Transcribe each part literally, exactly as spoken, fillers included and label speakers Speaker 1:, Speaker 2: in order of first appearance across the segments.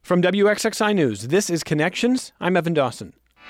Speaker 1: From W X X I News, this is Connections. I'm Evan Dawson.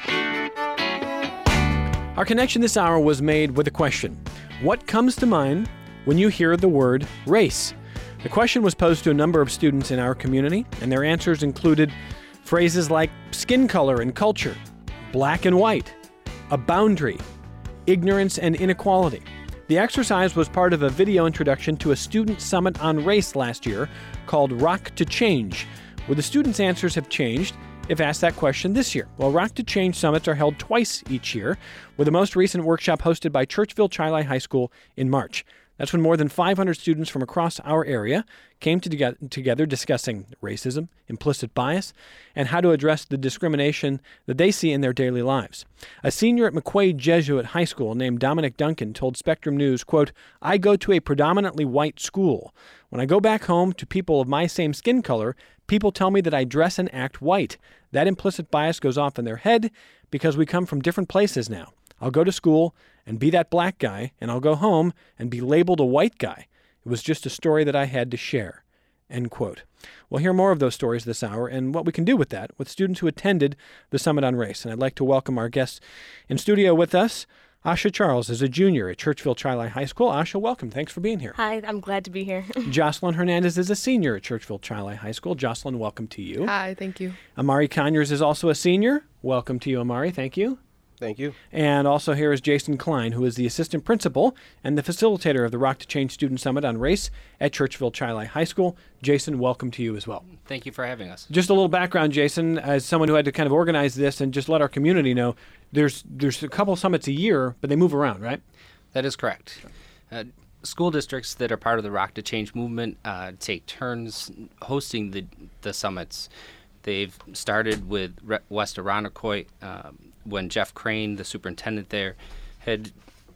Speaker 1: Our connection this hour was made with a question. What comes to mind when you hear the word race? The question was posed to a number of students in our community, and their answers included phrases like skin color and culture, black and white, a boundary, ignorance and inequality. The exercise was part of a video introduction to a student summit on race last year called Rock to Change, where the students' answers have changed if asked that question this year. Well, Rock to Change summits are held twice each year, with the most recent workshop hosted by Churchville Chi-Lai High School in March. That's when more than five hundred students from across our area came to together discussing racism, implicit bias, and how to address the discrimination that they see in their daily lives. A senior at McQuaid Jesuit High School named Dominic Duncan told Spectrum News, quote, "I go to a predominantly white school. When I go back home to people of my same skin color, people tell me that I dress and act white. That implicit bias goes off in their head because we come from different places now. I'll go to school and be that black guy, and I'll go home and be labeled a white guy. It was just a story that I had to share." End quote. We'll hear more of those stories this hour and what we can do with that with students who attended the Summit on Race. And I'd like to welcome our guests in studio with us. Asha Charles is a junior at Churchville Chi-Lai High School. Asha, welcome. Thanks for being here.
Speaker 2: Hi, I'm glad to be here.
Speaker 1: Jocelyn Hernandez is a senior at Churchville Chi-Lai High School. Jocelyn, welcome to you.
Speaker 3: Hi, thank you.
Speaker 1: Amari Conyers is also a senior. Welcome to you, Amari. Thank you.
Speaker 4: Thank you.
Speaker 1: And also here is Jason Klein, who is the assistant principal and the facilitator of the Rock to Change Student Summit on Race at Churchville Chi-Lai High School. Jason, welcome to you as well.
Speaker 5: Thank you for having us.
Speaker 1: Just a little background, Jason, as someone who had to kind of organize this and just let our community know, there's there's a couple summits a year, but they move around, right?
Speaker 5: That is correct. Uh, school districts that are part of the Rock to Change movement uh, take turns hosting the, the summits. They've started with Re- West Irondequoit, um, when Jeff Crane, the superintendent there, had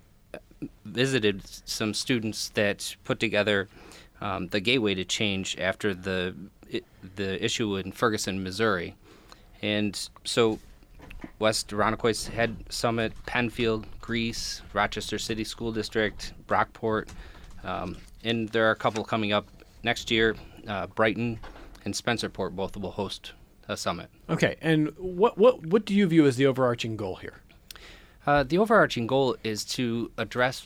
Speaker 5: visited some students that put together um, the Gateway to Change after the it, the issue in Ferguson, Missouri. And so West Irondequoit's had Summit, Penfield, Greece, Rochester City School District, Brockport, um, and there are a couple coming up next year. uh, Brighton and Spencerport both will host a summit.
Speaker 1: Okay, and what what what do you view as the overarching goal here?
Speaker 5: Uh, the overarching goal is to address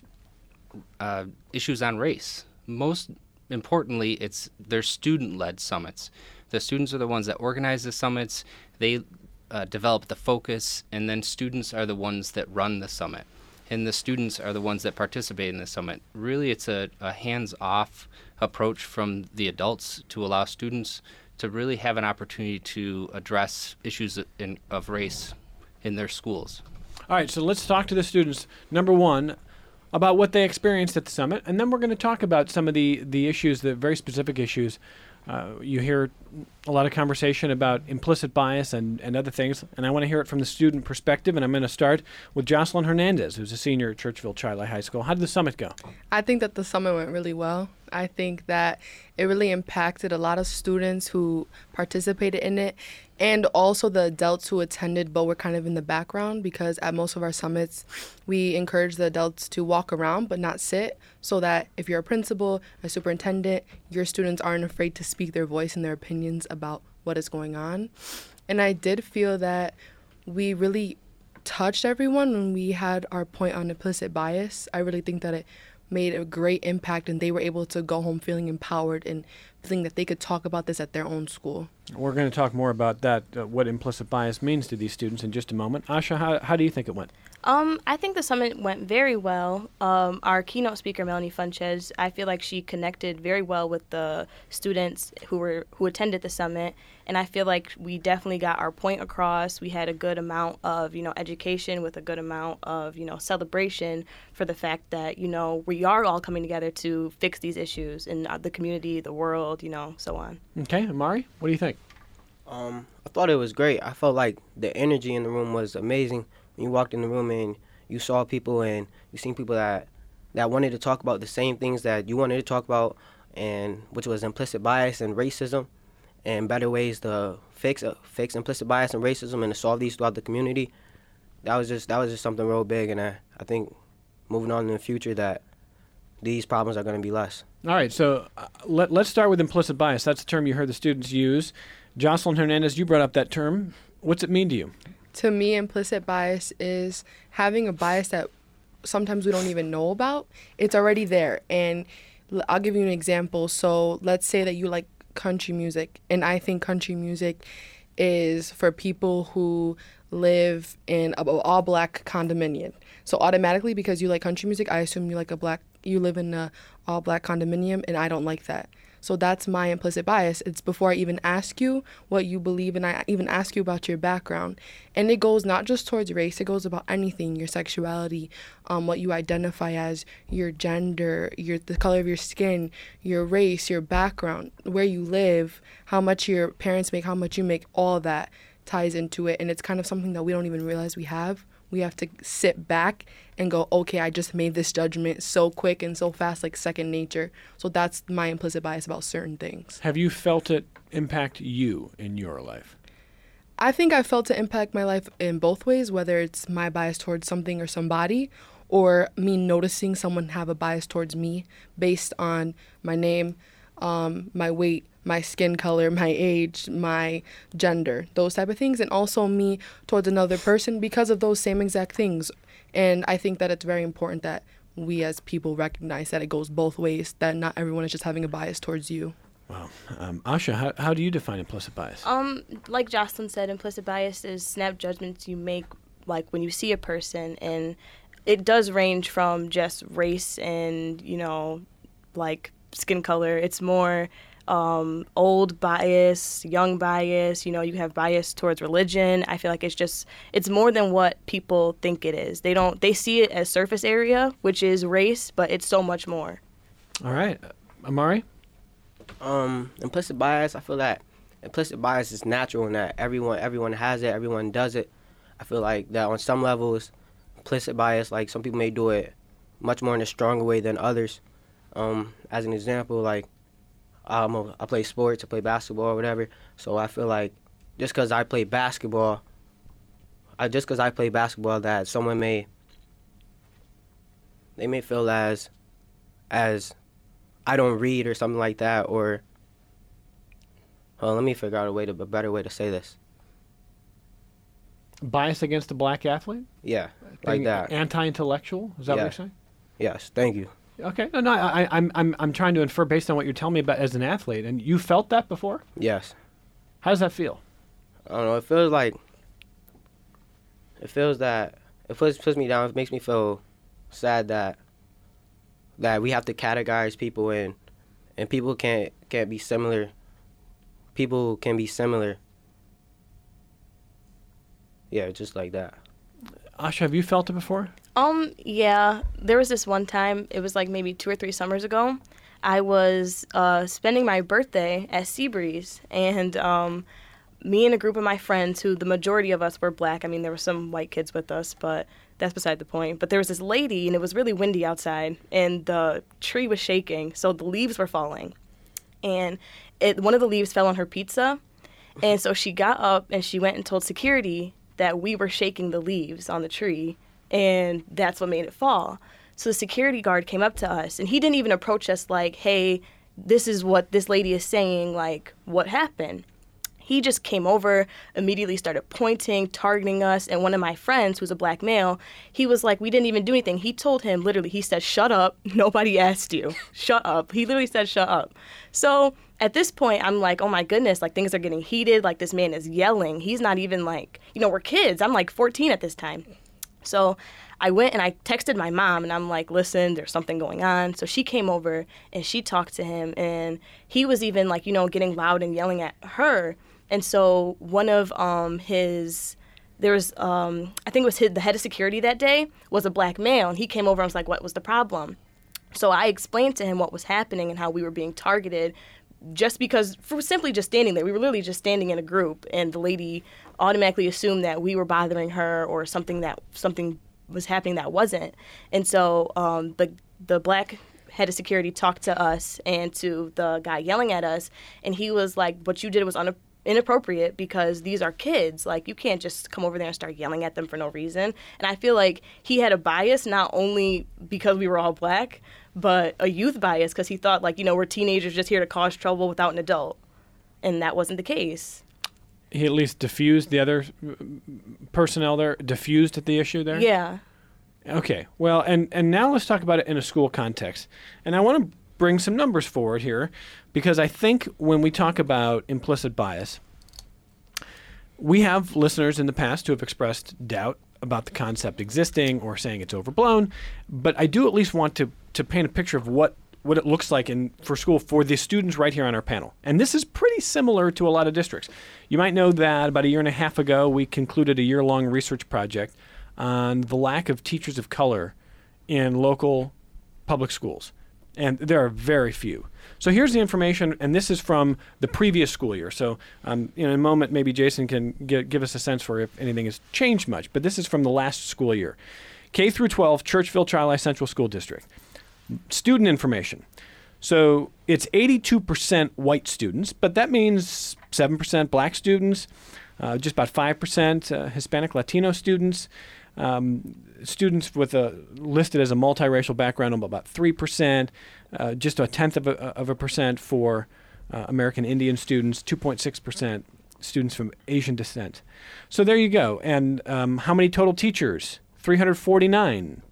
Speaker 5: uh, issues on race. Most importantly, it's their student-led summits. The students are the ones that organize the summits. They uh, develop the focus, and then students are the ones that run the summit. And the students are the ones that participate in the summit. Really, it's a, a hands-off approach from the adults to allow students to really have an opportunity to address issues in, of race in their schools.
Speaker 1: All right, so let's talk to the students, number one, about what they experienced at the summit, and then we're going to talk about some of the, the issues, the very specific issues. Uh, you hear a lot of conversation about implicit bias and, and other things, and I want to hear it from the student perspective, and I'm going to start with Jocelyn Hernandez, who's a senior at Churchville Chi-Lai High School. How did the summit go?
Speaker 3: I think that the summit went really well. I think that it really impacted a lot of students who participated in it, and also the adults who attended but were kind of in the background, because at most of our summits, we encourage the adults to walk around but not sit, so that if you're a principal, a superintendent, your students aren't afraid to speak their voice and their opinions about what is going on. And I did feel that we really touched everyone when we had our point on implicit bias. I really think that it made a great impact, and they were able to go home feeling empowered and feeling that they could talk about this at their own school.
Speaker 1: We're going to talk more about that, uh, what implicit bias means to these students in just a moment. Asha, how, how do you think it went?
Speaker 2: Um, I think the summit went very well. Um, our keynote speaker, Melanie Funchez, I feel like she connected very well with the students who were who attended the summit, and I feel like we definitely got our point across. We had a good amount of, you know, education with a good amount of, you know, celebration for the fact that, you know, we are all coming together to fix these issues in the community, the world, you know, so on.
Speaker 1: Okay, Amari, what do you think?
Speaker 4: Um, I thought it was great. I felt like the energy in the room was amazing. When you walked in the room and you saw people and you seen people that, that wanted to talk about the same things that you wanted to talk about, and which was implicit bias and racism, and better ways to fix uh, fix implicit bias and racism and to solve these throughout the community. That was just that was just something real big, and I, I think moving on in the future that these problems are going to be less.
Speaker 1: All right, so uh, let, let's start with implicit bias. That's the term you heard the students use. Jocelyn Hernandez, you brought up that term. What's it mean to you?
Speaker 3: To me, implicit bias is having a bias that sometimes we don't even know about. It's already there. And l- I'll give you an example. So let's say that you like country music, and I think country music is for people who live in a all black condominium. So automatically, because you like country music, I assume you like a black, you live in a all black condominium, and I don't like that. So that's my implicit bias. It's before I even ask you what you believe, and I even ask you about your background. And it goes not just towards race, it goes about anything, your sexuality, um, what you identify as, your gender, your the color of your skin, your race, your background, where you live, how much your parents make, how much you make, all of that ties into it. And it's kind of something that we don't even realize we have. We have to sit back and go, okay, I just made this judgment so quick and so fast, like second nature. So that's my implicit bias about certain things.
Speaker 1: Have you felt it impact you in your life?
Speaker 3: I think I felt it impact my life in both ways, whether it's my bias towards something or somebody, or me noticing someone have a bias towards me based on my name, um, my weight, my skin color, my age, my gender, those type of things, and also me towards another person because of those same exact things. And I think that it's very important that we as people recognize that it goes both ways, that not everyone is just having a bias towards you.
Speaker 1: Wow. Um, Asha, how, how do you define implicit bias?
Speaker 2: Um, like Jocelyn said, implicit bias is snap judgments you make, like when you see a person, and it does range from just race and, you know, like skin color. It's more um, old bias, young bias. You know, you have bias towards religion. I feel like it's just, it's more than what people think it is. They don't, they see it as surface area, which is race, but it's so much more.
Speaker 1: All right. Amari?
Speaker 4: Um, implicit bias, I feel that implicit bias is natural in that everyone everyone has it, everyone does it. I feel like that on some levels, implicit bias, like some people may do it much more in a stronger way than others. Um, as an example, like um, I play sports, I play basketball or whatever, so I feel like just because I play basketball, I, just because I play basketball, that someone may, they may feel as, as I don't read or something like that, or, well, let me figure out a way to, a better way to say this.
Speaker 1: Bias against a black athlete?
Speaker 4: Yeah,
Speaker 1: Being
Speaker 4: like that.
Speaker 1: Anti-intellectual? Is that
Speaker 4: Yeah.
Speaker 1: what you're saying?
Speaker 4: Yes, thank you.
Speaker 1: Okay. No, no, I, I'm, I'm, I'm trying to infer based on what you're telling me about as an athlete. And you felt that before?
Speaker 4: Yes.
Speaker 1: How does that feel?
Speaker 4: I don't know, it feels like, it feels that, it puts, puts me down, it makes me feel sad that, that we have to categorize people in, and people can't, can't be similar. People can be similar. Yeah, just like that.
Speaker 1: Asha, have you felt it before?
Speaker 2: Um, yeah, there was this one time, it was like maybe two or three summers ago. I was uh, spending my birthday at Seabreeze, and um, me and a group of my friends, who the majority of us were black. I mean, there were some white kids with us, but that's beside the point. But there was this lady, and it was really windy outside, and the tree was shaking, so the leaves were falling. And it, one of the leaves fell on her pizza, and so she got up, and she went and told security that we were shaking the leaves on the tree, and that's what made it fall. So the security guard came up to us, and he didn't even approach us like, hey, this is what this lady is saying, like, what happened? He just came over, immediately started pointing, targeting us, and one of my friends, who's a black male, he was like, we didn't even do anything. He told him, literally, he said, shut up, nobody asked you. Shut up. He literally said, shut up. So at this point, I'm like, oh my goodness, like things are getting heated, like this man is yelling. He's not even like, you know, we're kids. I'm like fourteen at this time. So I went and I texted my mom, and I'm like, listen, there's something going on. So she came over and she talked to him, and he was even like, you know, getting loud and yelling at her. And so one of um, his, there was, um, I think it was his, the head of security that day was a black male, and he came over and was like, what was the problem? So I explained to him what was happening and how we were being targeted just because, for simply just standing there. We were literally just standing in a group, and the lady automatically assumed that we were bothering her or something that something was happening that wasn't. And so um, the the black head of security talked to us and to the guy yelling at us, and he was like, what you did was un- inappropriate because these are kids. Like, you can't just come over there and start yelling at them for no reason. And I feel like he had a bias not only because we were all black, but a youth bias because he thought, like, you know, we're teenagers just here to cause trouble without an adult. and that wasn't the case.
Speaker 1: He at least diffused the other personnel there, diffused at the issue there?
Speaker 2: Yeah.
Speaker 1: Okay. Well, and, and now let's talk about it in a school context. And I want to bring some numbers forward here, because I think when we talk about implicit bias, we have listeners in the past who have expressed doubt about the concept existing or saying it's overblown, but I do at least want to, to paint a picture of what, what it looks like in for school for the students right here on our panel. And this is pretty similar to a lot of districts. You might know that about a year and a half ago, we concluded a year-long research project on the lack of teachers of color in local public schools. And there are very few. So here's the information, and this is from the previous school year. So um, in a moment, maybe Jason can gi- give us a sense for if anything has changed much. But this is from the last school year. K through twelve, Churchville Chi-Li Central School District. Student information. So it's eighty-two percent white students, but that means seven percent black students, uh, just about five percent uh, Hispanic Latino students. Um, students with a listed as a multiracial background, about three percent, uh, just a tenth of a, of a percent for uh, American Indian students, two point six percent students from Asian descent. So there you go. And um, how many total teachers? three hundred forty-nine.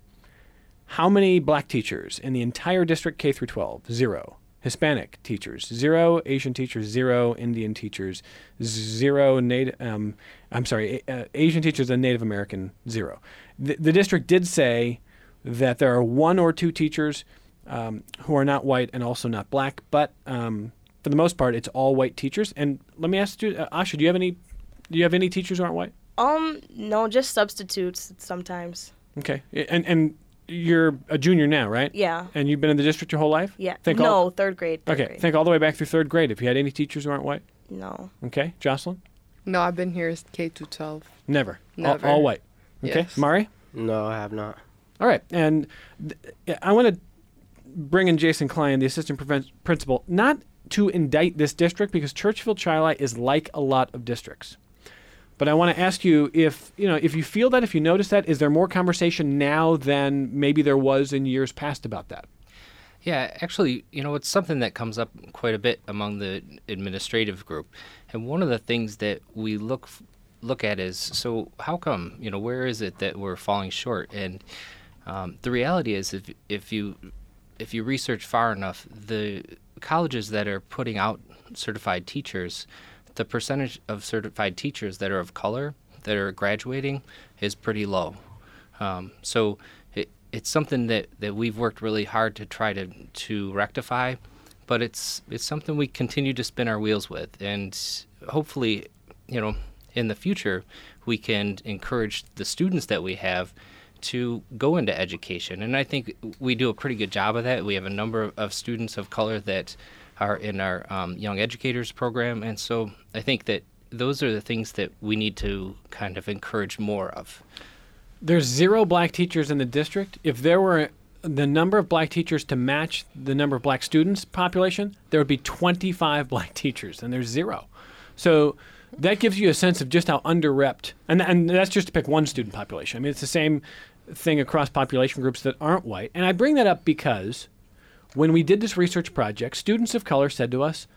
Speaker 1: How many black teachers in the entire district K through twelve? Zero. Hispanic teachers, zero. Asian teachers, zero. Indian teachers, zero. Native, um, I'm sorry, uh, Asian teachers and Native American, zero. The, the district did say that there are one or two teachers um, who are not white and also not black, but um, for the most part, it's all white teachers. And let me ask you, uh, Asha, do you have any? Do you have any teachers who aren't white?
Speaker 2: Um, no, just substitutes sometimes.
Speaker 1: Okay, and and. You're a junior now, right?
Speaker 2: Yeah.
Speaker 1: And you've been in the district your whole life?
Speaker 2: Yeah.
Speaker 1: Think
Speaker 2: no,
Speaker 1: all,
Speaker 2: third grade. Third
Speaker 1: okay.
Speaker 2: grade.
Speaker 1: Think all the way back through third grade. If you had any teachers who aren't white?
Speaker 2: No.
Speaker 1: Okay. Jocelyn?
Speaker 3: No, I've been here K through twelve.
Speaker 1: Never.
Speaker 3: Never.
Speaker 1: All, all white. Okay.
Speaker 3: Yes.
Speaker 1: Mari?
Speaker 4: No, I have not.
Speaker 1: All right. And th- I want to bring in Jason Klein, the assistant prevent- principal, not to indict this district, because Churchville Chi-Li is like a lot of districts. But I want to ask you if, you know, if you feel that, if you notice that, is there more conversation now than maybe there was in years past about that?
Speaker 5: Yeah, actually, you know, it's something that comes up quite a bit among the administrative group. And one of the things that we look look at is, so how come, you know, where is it that we're falling short? And um, the reality is, if if you if you research far enough, the colleges that are putting out certified teachers, the percentage of certified teachers that are of color that are graduating is pretty low. Um, so it, it's something that, that we've worked really hard to try to, to rectify, but it's it's something we continue to spin our wheels with. And hopefully, you know, in the future, we can encourage the students that we have to go into education. And I think we do a pretty good job of that. We have a number of students of color that are in our um, Young Educators program. And so I think that those are the things that we need to kind of encourage more of.
Speaker 1: There's zero black teachers in the district. If there were the number of black teachers to match the number of black students population, there would be twenty-five black teachers, and there's zero. So that gives you a sense of just how underrepresented, and, and that's just to pick one student population. I mean, it's the same thing across population groups that aren't white. And I bring that up because when we did this research project, students of color said to us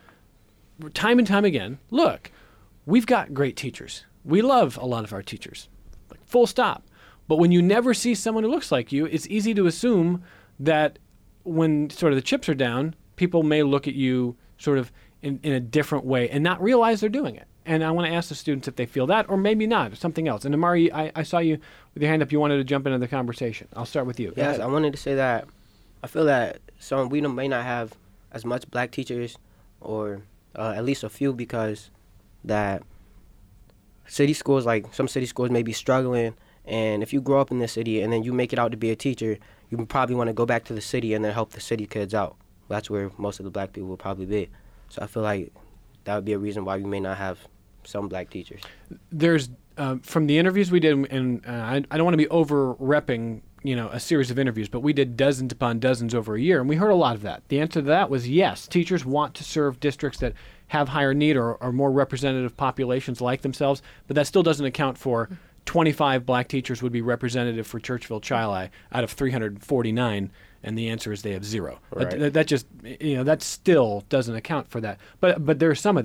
Speaker 1: time and time again, look, we've got great teachers. We love a lot of our teachers, like full stop. But when you never see someone who looks like you, it's easy to assume that when sort of the chips are down, people may look at you sort of in, in a different way and not realize they're doing it. And I want to ask the students if they feel that, or maybe not, or something else. And Amari, I, I saw you with your hand up. You wanted to jump into the conversation. I'll start with you. Go
Speaker 4: Yes,
Speaker 1: ahead.
Speaker 4: I wanted to say that I feel that some we may not have as much black teachers, or uh, at least a few, because that city schools, like some city schools, may be struggling. And if you grow up in the city and then you make it out to be a teacher, you probably want to go back to the city and then help the city kids out. That's where most of the black people will probably be. So I feel like that would be a reason why we may not have some black teachers.
Speaker 1: There's uh, from the interviews we did, and uh, I, I don't want to be over-repping, you know, a series of interviews, but we did dozens upon dozens over a year, and we heard a lot of that. The answer to that was yes. Teachers want to serve districts that have higher need or are more representative populations like themselves, but that still doesn't account for twenty-five black teachers would be representative for Churchville Chi-Li out of three hundred forty-nine, and the answer is they have zero.
Speaker 4: Right.
Speaker 1: That, that just, you know, that still doesn't account for that. But but there's some of that.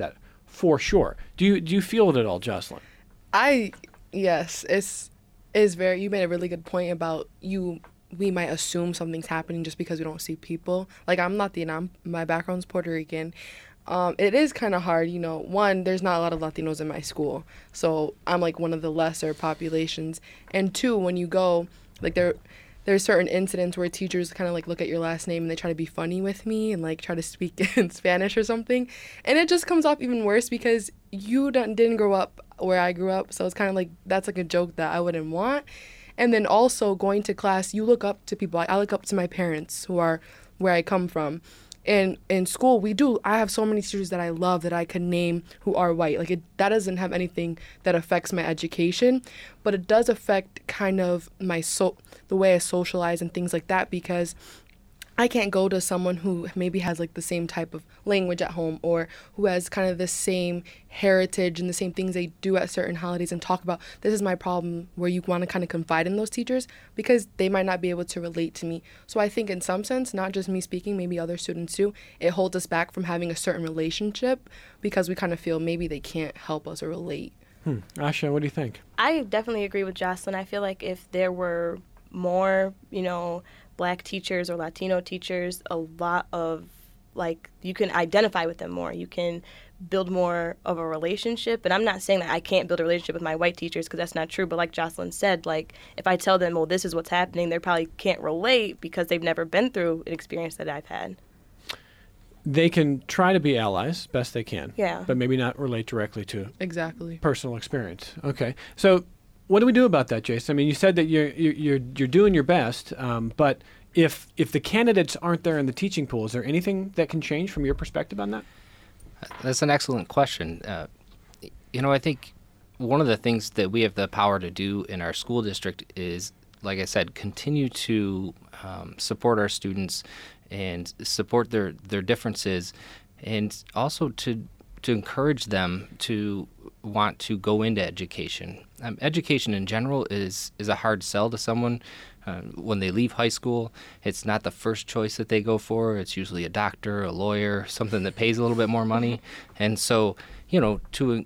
Speaker 1: for sure. Do you do you feel it at all, Jocelyn?
Speaker 3: I yes, it's is very. You made a really good point about you. We might assume something's happening just because we don't see people. Like I'm Latina. My background's Puerto Rican. Um, it is kind of hard, you know. One, there's not a lot of Latinos in my school, so I'm like one of the lesser populations. And two, when you go, like there, there's certain incidents where teachers kind of like look at your last name and they try to be funny with me and like try to speak in Spanish or something, and it just comes off even worse because you don't, didn't grow up where I grew up, so it's kind of like that's like a joke that I wouldn't want. And then also going to class, you look up to people. I look up to my parents who are where I come from. And in school, we do. I have so many teachers that I love that I could name who are white. Like, it, that doesn't have anything that affects my education, but it does affect kind of my so the way I socialize and things like that, because I can't go to someone who maybe has like the same type of language at home or who has kind of the same heritage and the same things they do at certain holidays and talk about, this is my problem, where you want to kind of confide in those teachers because they might not be able to relate to me. So I think in some sense, not just me speaking, maybe other students too, it holds us back from having a certain relationship because we kind of feel maybe they can't help us or relate.
Speaker 1: Hmm. Asha, what do you think?
Speaker 2: I definitely agree with Jocelyn. I feel like if there were more, you know, Black teachers or Latino teachers, a lot of, like, you can identify with them more. You can build more of a relationship. And I'm not saying that I can't build a relationship with my white teachers, because that's not true. But like Jocelyn said, like, if I tell them, well, this is what's happening, they probably can't relate because they've never been through an experience that I've had.
Speaker 1: They can try to be allies best they can.
Speaker 2: Yeah.
Speaker 1: But maybe not relate directly to
Speaker 3: Exactly.
Speaker 1: personal experience. Okay. So what do we do about that, Jason? I mean, you said that you're you're you're doing your best, um, but if if the candidates aren't there in the teaching pool, is there anything that can change from your perspective on that?
Speaker 5: That's an excellent question. Uh, you know, I think one of the things that we have the power to do in our school district is, like I said, continue to um, support our students and support their, their differences, and also to to encourage them to want to go into education. Um, education in general is, is a hard sell to someone. Uh, when they leave high school, it's not the first choice that they go for. It's usually a doctor, a lawyer, something that pays a little bit more money. And so, you know, to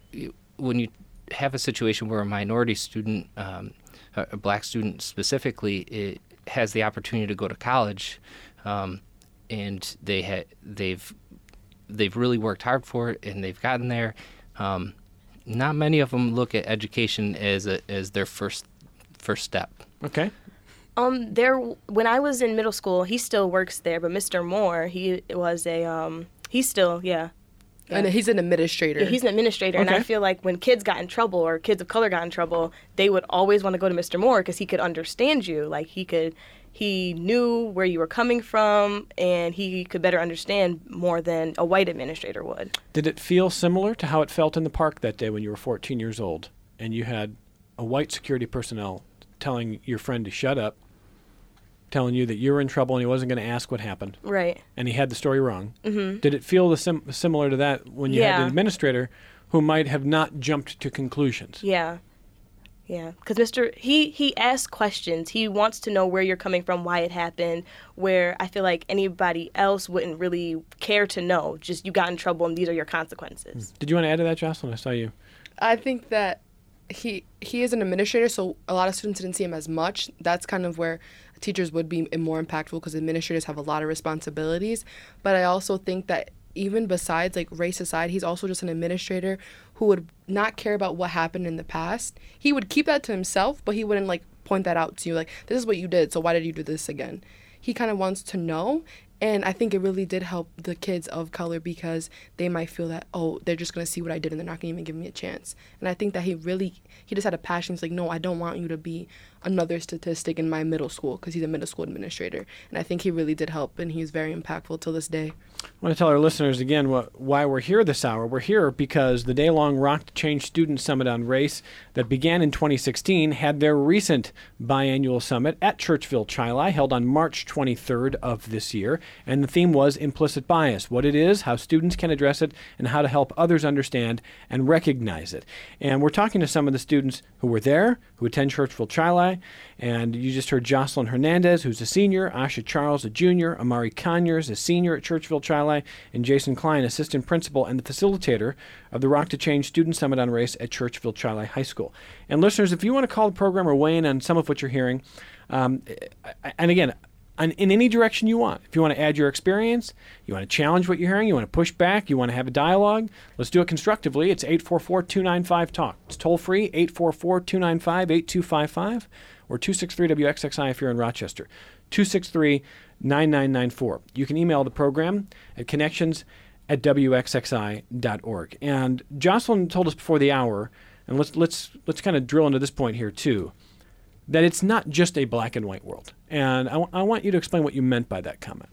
Speaker 5: when you have a situation where a minority student, um, a black student specifically, it has the opportunity to go to college, um, and they ha- they've they've really worked hard for it, and they've gotten there. Um, not many of them look at education as a, as their first first step.
Speaker 1: Okay.
Speaker 2: Um, there, when I was in middle school, he still works there, but Mister Moore, he was a, um, he's still, yeah. yeah.
Speaker 3: And he's an administrator.
Speaker 2: Yeah, he's an administrator,
Speaker 1: Okay.
Speaker 2: and I feel like when kids got in trouble or kids of color got in trouble, they would always want to go to Mister Moore because he could understand you. Like, he could, he knew where you were coming from, and he could better understand more than a white administrator would.
Speaker 1: Did it feel similar to how it felt in the park that day when you were fourteen years old and you had a white security personnel telling your friend to shut up, telling you that you were in trouble and he wasn't going to ask what happened,
Speaker 2: Right.
Speaker 1: and he had the story wrong?
Speaker 2: Mm-hmm.
Speaker 1: Did it feel the sim- similar to that when you had
Speaker 2: Yeah.
Speaker 1: an administrator who might have not jumped to conclusions?
Speaker 2: Yeah. Yeah, because Mister He, he asks questions. He wants to know where you're coming from, why it happened, where I feel like anybody else wouldn't really care to know. Just, you got in trouble and these are your consequences.
Speaker 1: Did you want to add to that, Jocelyn? I saw you.
Speaker 3: I think that he he is an administrator, so a lot of students didn't see him as much. That's kind of where teachers would be more impactful, because administrators have a lot of responsibilities. But I also think that even besides, like, race aside, he's also just an administrator who would not care about what happened in the past. He would keep that to himself, but he wouldn't, like, point that out to you, like, this is what you did, so why did you do this again? He kind of wants to know. And I think it really did help the kids of color, because they might feel that, oh, they're just going to see what I did and they're not going to even give me a chance. And I think that he really, he just had a passion. He's like, no, I don't want you to be another statistic in my middle school, because he's a middle school administrator. And I think he really did help, and he's very impactful till this day.
Speaker 1: I want to tell our listeners again what, why we're here this hour. We're here because the day-long Rock to Change Student Summit on Race that began in twenty sixteen had their recent biannual summit at Churchville Chili, held on March twenty-third of this year. And the theme was implicit bias, what it is, how students can address it, and how to help others understand and recognize it. And we're talking to some of the students who were there, who attend Churchville Chili. And you just heard Jocelyn Hernandez, who's a senior, Asha Charles, a junior, Amari Conyers, a senior at Churchville Chili, Chi-Lai, and Jason Klein, assistant principal and the facilitator of the Rock to Change Student Summit on Race at Churchville Chi-Lai High School. And listeners, if you want to call the program or weigh in on some of what you're hearing, um, and again, in any direction you want. If you want to add your experience, you want to challenge what you're hearing, you want to push back, you want to have a dialogue, let's do it constructively. It's eight four four, two nine five, talk. It's toll free, eight four four, two nine five, eight two five five, or two six three W X X I if you're in Rochester, two six three, nine nine nine four. You can email the program at connections at W X X I dot org. And Jocelyn told us before the hour, and let's let's let's kind of drill into this point here too, that it's not just a black and white world. And I, w- I want you to explain what you meant by that comment.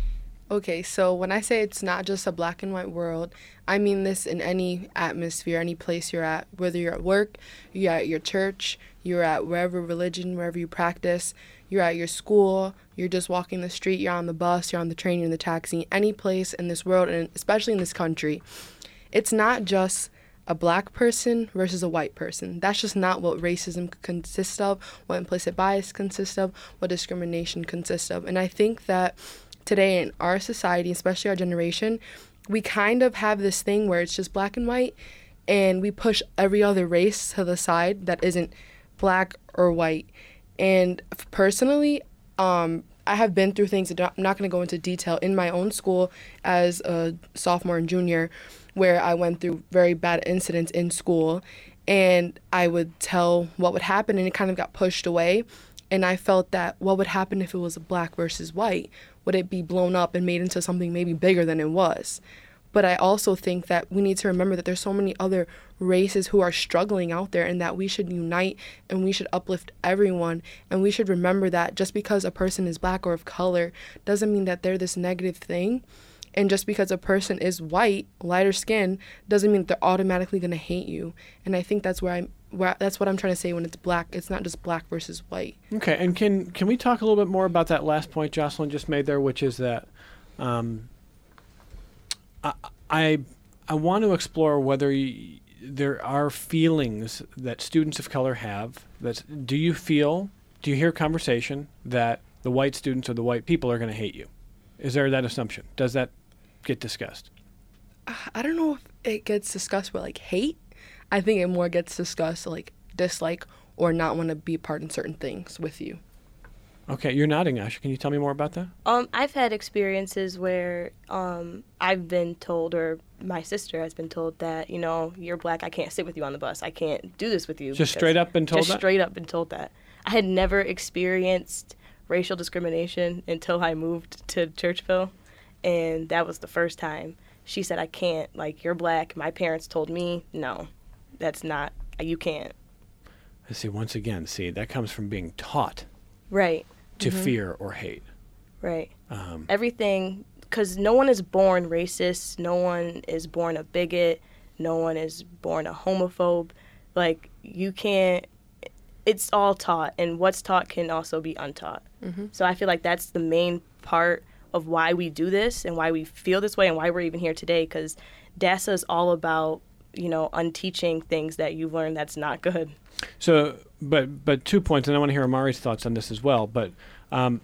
Speaker 3: Okay, so when I say it's not just a black and white world, I mean this in any atmosphere, any place you're at, whether you're at work, you're at your church, you're at wherever religion, wherever you practice, you're at your school, you're just walking the street, you're on the bus, you're on the train, you're in the taxi, any place in this world, and especially in this country. It's not just a black person versus a white person. That's just not what racism consists of, what implicit bias consists of, what discrimination consists of. And I think that today in our society, especially our generation, we kind of have this thing where it's just black and white, and we push every other race to the side that isn't black or white. And personally, um, I have been through things that I'm not going to go into detail in my own school as a sophomore and junior, where I went through very bad incidents in school, and I would tell what would happen, and it kind of got pushed away. And I felt that what would happen if it was a black versus white? Would it be blown up and made into something maybe bigger than it was? But I also think that we need to remember that there's so many other races who are struggling out there, and that we should unite and we should uplift everyone. And we should remember that just because a person is black or of color doesn't mean that they're this negative thing. And just because a person is white, lighter skin, doesn't mean that they're automatically going to hate you. And I think that's where I'm where that's what I'm trying to say when it's black. It's not just black versus white.
Speaker 1: Okay, and can can we talk a little bit more about that last point Jocelyn just made there, which is that um, I, I I want to explore whether y- there are feelings that students of color have. That's, do you feel, do you hear conversation that the white students or the white people are going to hate you? Is there that assumption? Does that get discussed?
Speaker 3: I don't know if it gets discussed with like hate. I think it more gets discussed like dislike or not want to be part in certain things with you.
Speaker 1: Okay, you're nodding, Asha. Can you tell me more about that?
Speaker 2: Um, I've had experiences where um, I've been told, or my sister has been told that, you know, you're black, I can't sit with you on the bus. I can't do this with you.
Speaker 1: Just straight up been told
Speaker 2: just
Speaker 1: that?
Speaker 2: Just straight up been told that. I had never experienced racial discrimination until I moved to Churchville, and that was the first time. She said, I can't, like, you're black. My parents told me, no, that's not, you can't.
Speaker 1: I see, once again, see, that comes from being taught
Speaker 2: Right.
Speaker 1: to
Speaker 2: mm-hmm.
Speaker 1: fear or hate.
Speaker 2: Right.
Speaker 1: Um,
Speaker 2: Everything, because no one is born racist, no one is born a bigot, no one is born a homophobe. Like, you can't, it's all taught, and what's taught can also be untaught.
Speaker 3: Mm-hmm.
Speaker 2: So I feel like that's the main part of why we do this and why we feel this way and why we're even here today, because D A S A is all about, you know, unteaching things that you've learned that's not good.
Speaker 1: So, but but two points, and I want to hear Amari's thoughts on this as well. But um,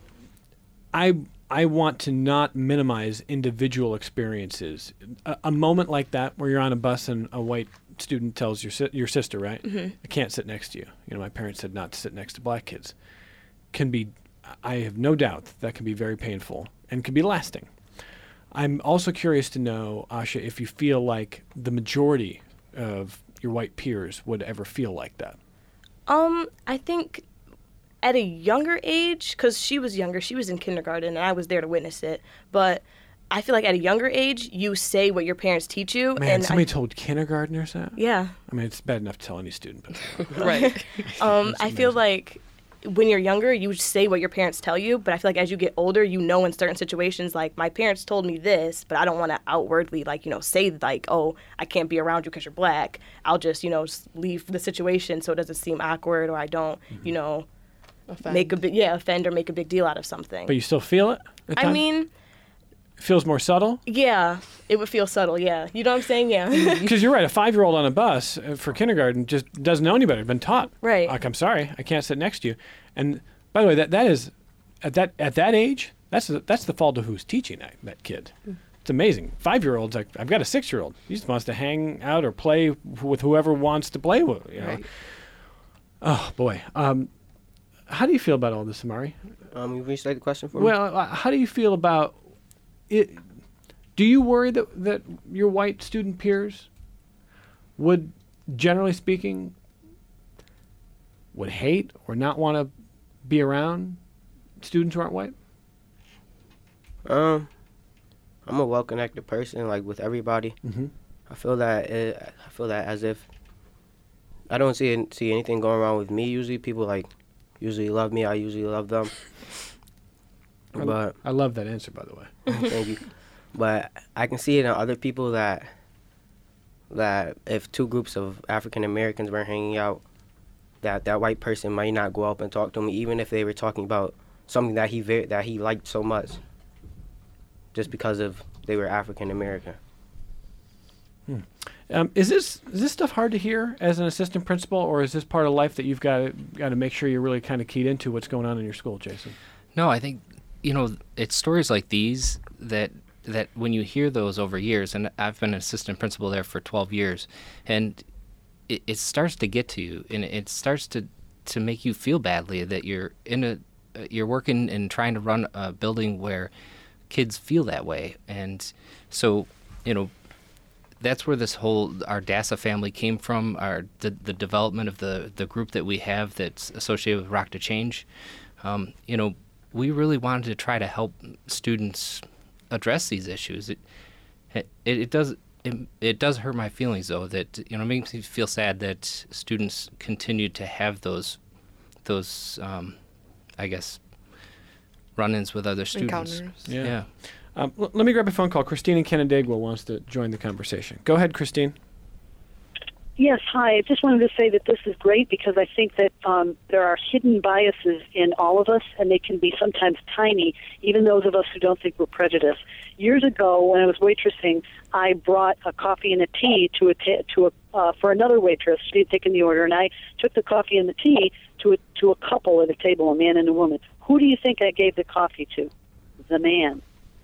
Speaker 1: I I want to not minimize individual experiences. A, a moment like that, where you're on a bus and a white student tells your si- your sister, right,
Speaker 2: Mm-hmm.
Speaker 1: I can't sit next to you. You know, my parents said not to sit next to black kids. Can be, I have no doubt that, that can be very painful and can be lasting. I'm also curious to know, Asha, if you feel like the majority of your white peers would ever feel like that.
Speaker 2: Um, I think at a younger age, because she was younger, she was in kindergarten, and I was there to witness it. But I feel like at a younger age, you say what your parents teach you.
Speaker 1: Man,
Speaker 2: and
Speaker 1: somebody
Speaker 2: I,
Speaker 1: told kindergartners that?
Speaker 2: Yeah.
Speaker 1: I mean, it's bad enough to tell any student. But
Speaker 3: Right.
Speaker 2: um, I feel like when you're younger, you say what your parents tell you. But I feel like as you get older, you know in certain situations, like, my parents told me this, but I don't want to outwardly, like, you know, say, like, oh, I can't be around you because you're black. I'll just, you know, just leave the situation so it doesn't seem awkward, or I don't, mm-hmm. you know,
Speaker 3: Offend.
Speaker 2: make a big, yeah, offend or make a big deal out of something.
Speaker 1: But you still feel it? at
Speaker 2: I
Speaker 1: times?
Speaker 2: mean,
Speaker 1: It feels more subtle?
Speaker 2: yeah, it would feel subtle, yeah. You know what I'm saying? Yeah.
Speaker 1: Because you're right, a five-year-old on a bus uh, for kindergarten just doesn't know any better, been taught.
Speaker 2: Right.
Speaker 1: Like, I'm sorry, I can't sit next to you. And by the way, that that is, at that at that age, that's the, that's the fault of who's teaching that, that kid. It's amazing. Five-year-olds, like, I've got a six-year-old. He just wants to hang out or play with whoever wants to play with. You know?
Speaker 3: Right.
Speaker 1: Oh, boy. Um, how do you feel about all this, Amari?
Speaker 4: Um, you restate the question for me?
Speaker 1: Well, uh, how do you feel about it? Do you worry that, that your white student peers would, generally speaking, would hate or not want to be around students who aren't white?
Speaker 4: Um, I'm a well-connected person, like with everybody.
Speaker 1: Mm-hmm.
Speaker 4: I feel that it, I feel that as if I don't see see anything going wrong with me. Usually, people like usually love me. I usually love them.
Speaker 1: I,
Speaker 4: But
Speaker 1: I love that answer, by the way.
Speaker 4: thank you. But I can see it in other people that that if two groups of African Americans were hanging out, that that white person might not go up and talk to me, even if they were talking about something that he ve- that he liked so much, just because of they were African American.
Speaker 1: Hmm. Um, is this is this stuff hard to hear as an assistant principal, or is this part of life that you've got to got to make sure you're really kind of keyed into what's going on in your school, Jason?
Speaker 5: No, I think, you know, it's stories like these that that when you hear those over years, and I've been an assistant principal there for twelve years, and it, it starts to get to you, and it starts to, to make you feel badly that you're in a you're working and trying to run a building where kids feel that way. And so, you know, that's where this whole our DASA family came from, our the, the development of the, the group that we have that's associated with Rock to Change. Um, you know, we really wanted to try to help students address these issues. It it, it does it, it does hurt my feelings, though, that, you know, it makes me feel sad that students continue to have those those um, I guess run-ins with other students.
Speaker 3: Encounters.
Speaker 1: Yeah.
Speaker 5: yeah.
Speaker 1: Um, l- let me grab a phone call. Christine in Canandaigua wants to join the conversation. Go ahead, Christine.
Speaker 6: Yes, hi. I just wanted to say that this is great because I think that um, there are hidden biases in all of us, and they can be sometimes tiny, even those of us who don't think we're prejudiced. Years ago, when I was waitressing, I brought a coffee and a tea to a ta- to a uh, for another waitress. She had taken the order, and I took the coffee and the tea to a, to a couple at a table, a man and a woman. Who do you think I gave the coffee to? The man.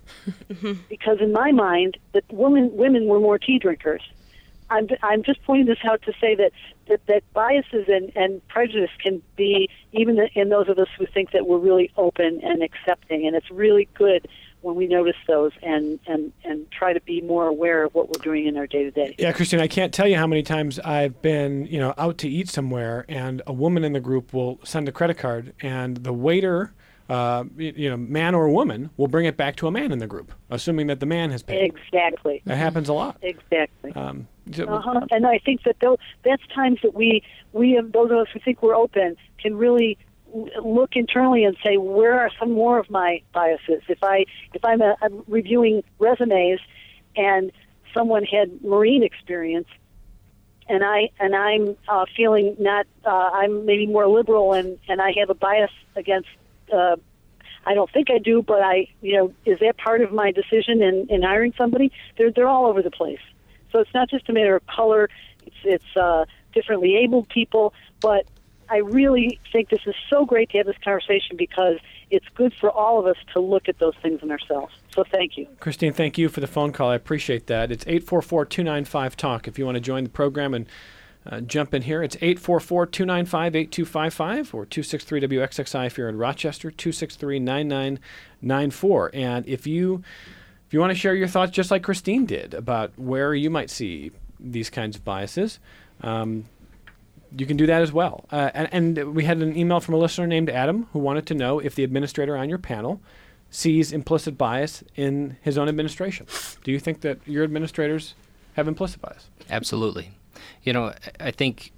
Speaker 6: Because in my mind, that women women were more tea drinkers. I'm I'm just pointing this out to say that that, that biases and, and prejudice can be even in those of us who think that we're really open and accepting, and it's really good when we notice those and, and, and try to be more aware of what we're doing in our day-to-day.
Speaker 1: Yeah, Christine, I can't tell you how many times I've been, you know, out to eat somewhere, and a woman in the group will send a credit card, and the waiter, uh, you, you know, man or woman, will bring it back to a man in the group, assuming that the man has paid.
Speaker 6: Exactly.
Speaker 1: That happens a lot.
Speaker 6: Exactly.
Speaker 1: Um, so-
Speaker 6: Uh-huh. And I think that those, that's times that we, we have, those of us who think we're open can really look internally and say, where are some more of my biases? If I if I'm, a, I'm reviewing resumes and someone had Marine experience, and I and I'm uh, feeling not uh, I'm maybe more liberal and, and I have a bias against. Uh, I don't think I do, but I you know is that part of my decision in, in hiring somebody? They're they're all over the place. So it's not just a matter of color. It's it's uh, differently abled people, but I really think this is so great to have this conversation because it's good for all of us to look at those things in ourselves. So thank you.
Speaker 1: Christine, thank you for the phone call. I appreciate that. It's eight four four, two nine five, talk if you want to join the program and uh, jump in here. It's eight four four, two nine five, eight two five five or two six three W X X I if you're in Rochester, two six three, nine nine nine four. And if you if you want to share your thoughts just like Christine did about where you might see these kinds of biases, um, you can do that as well. Uh, and, and we had an email from a listener named Adam who wanted to know if the administrator on your panel sees implicit bias in his own administration. Do you think that your administrators have implicit bias?
Speaker 5: Absolutely. You know, I think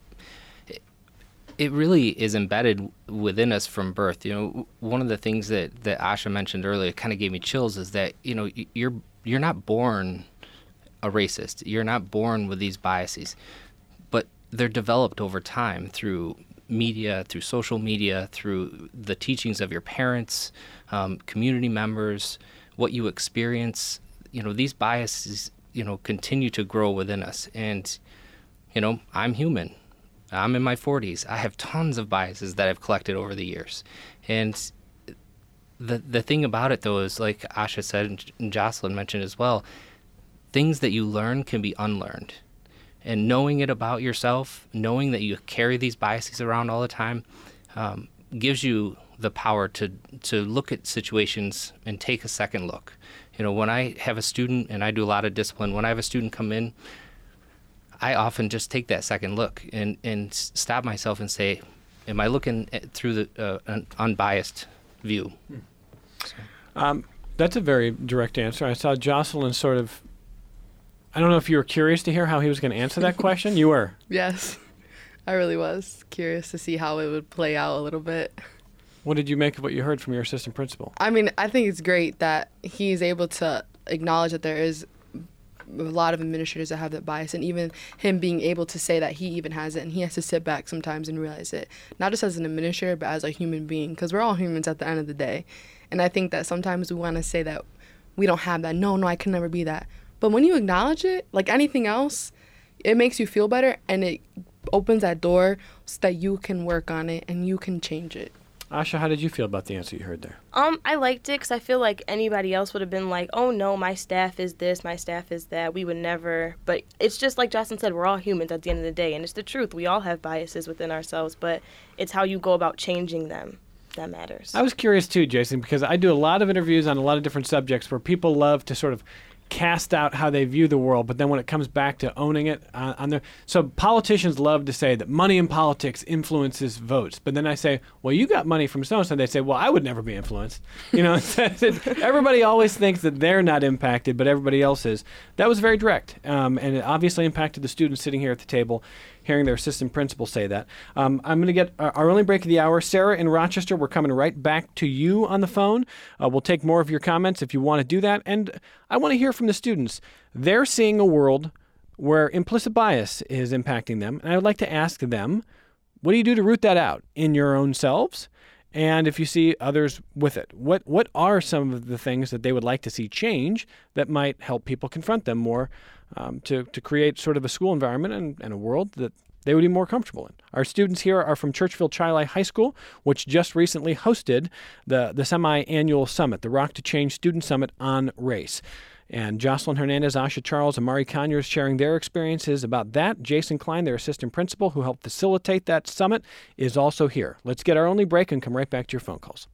Speaker 5: it really is embedded within us from birth. You know, one of the things that, that Asha mentioned earlier kind of gave me chills is that, you know, you're you're not born a racist. You're not born with these biases. But they're developed over time through media, through social media, through the teachings of your parents, um, community members, what you experience. You know, these biases, you know, continue to grow within us. And, you know, I'm human. I'm in my forties. I have tons of biases that I've collected over the years. And the the thing about it, though, is like Asha said and, and Jocelyn mentioned as well, things that you learn can be unlearned. And knowing it about yourself, knowing that you carry these biases around all the time, um, gives you the power to to look at situations and take a second look. You know, when I have a student, and I do a lot of discipline, when I have a student come in, I often just take that second look and, and stop myself and say, am I looking at, through the uh, an unbiased view? Hmm. So.
Speaker 1: Um, that's a very direct answer. I saw Jocelyn sort of, I don't know if you were curious to hear how he was going to answer that question. You were.
Speaker 3: Yes, I really was curious to see how it would play out a little bit.
Speaker 1: What did you make of what you heard from your assistant principal?
Speaker 3: I mean, I think it's great that he's able to acknowledge that there is a lot of administrators that have that bias, and even him being able to say that he even has it, and he has to sit back sometimes and realize it, not just as an administrator, but as a human being, because we're all humans at the end of the day. And I think that sometimes we want to say that we don't have that. No, no, I can never be that. But when you acknowledge it, like anything else, it makes you feel better, and it opens that door so that you can work on it and you can change it.
Speaker 1: Asha, how did you feel about the answer you heard there?
Speaker 2: Um, I liked it because I feel like anybody else would have been like, oh, no, my staff is this, my staff is that. We would never. But it's just like Justin said, we're all humans at the end of the day. And it's the truth. We all have biases within ourselves, but it's how you go about changing them that matters.
Speaker 1: I was curious, too, Jason, because I do a lot of interviews on a lot of different subjects where people love to sort of cast out how they view the world, but then when it comes back to owning it uh, on their, so politicians love to say that money in politics influences votes, but then I say, well, you got money from so and so. They say, well, I would never be influenced. You know, everybody always thinks that they're not impacted, but everybody else is. That was very direct, um, and it obviously impacted the students sitting here at the table, hearing their assistant principal say that. Um, I'm going to get our, our only break of the hour. Sarah in Rochester, we're coming right back to you on the phone. Uh, we'll take more of your comments if you want to do that. And I want to hear from the students. They're seeing a world where implicit bias is impacting them. And I would like to ask them, what do you do to root that out in your own selves? And if you see others with it, what what are some of the things that they would like to see change that might help people confront them more um, to, to create sort of a school environment and, and a world that they would be more comfortable in? Our students here are from Churchville-Chili High School, which just recently hosted the, the semi-annual summit, the Rock to Change Student Summit on Race. And Jocelyn Hernandez, Asha Charles, and Mari Conyers sharing their experiences about that. Jason Klein, their assistant principal, who helped facilitate that summit, is also here. Let's get our only break and come right back to your phone calls.